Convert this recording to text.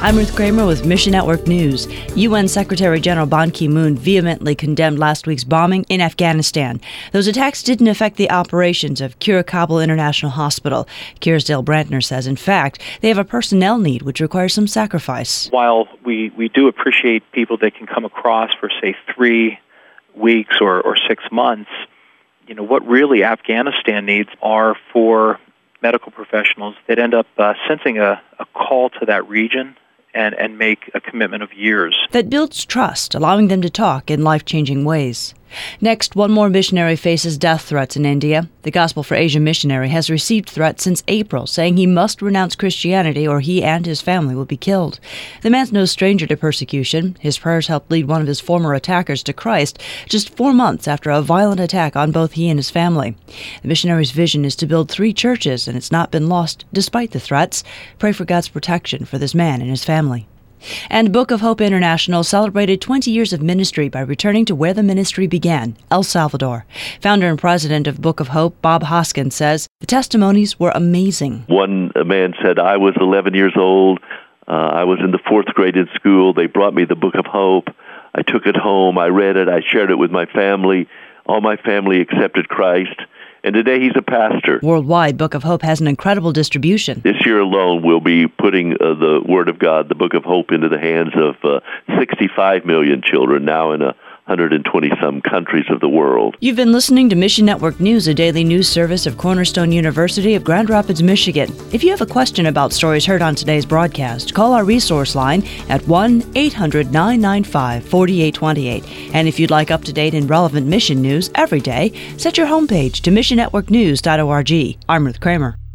I'm Ruth Kramer with Mission Network News. UN Secretary General Ban Ki-moon vehemently condemned last week's bombing in Afghanistan. Those attacks didn't affect the operations of Kira Kabul International Hospital. Kira's Dale Brantner says, in fact, they have a personnel need which requires some sacrifice. While we do appreciate people that can come across for, say, 3 weeks or 6 months, what really Afghanistan needs are for medical professionals that end up sensing a call to that region and make a commitment of years. That builds trust, allowing them to talk in life-changing ways. Next, one more missionary faces death threats in India. The Gospel for Asia missionary has received threats since April, saying he must renounce Christianity or he and his family will be killed. The man's no stranger to persecution. His prayers helped lead one of his former attackers to Christ just 4 months after a violent attack on both he and his family. The missionary's vision is to build 3 churches, and it's not been lost despite the threats. Pray for God's protection for this man and his family. And Book of Hope International celebrated 20 years of ministry by returning to where the ministry began, El Salvador. Founder and president of Book of Hope, Bob Hoskin, says the testimonies were amazing. One man said, I was 11 years old. I was in the 4th grade in school. They brought me the Book of Hope. I took it home. I read it. I shared it with my family. All my family accepted Christ. And today he's a pastor. Worldwide, Book of Hope has an incredible distribution. This year alone, we'll be putting the Word of God, the Book of Hope, into the hands of 65 million children now in 120-some countries of the world. You've been listening to Mission Network News, a daily news service of Cornerstone University of Grand Rapids, Michigan. If you have a question about stories heard on today's broadcast, call our resource line at 1-800-995-4828. And if you'd like up-to-date and relevant mission news every day, set your homepage to missionnetworknews.org. I'm Ruth Kramer.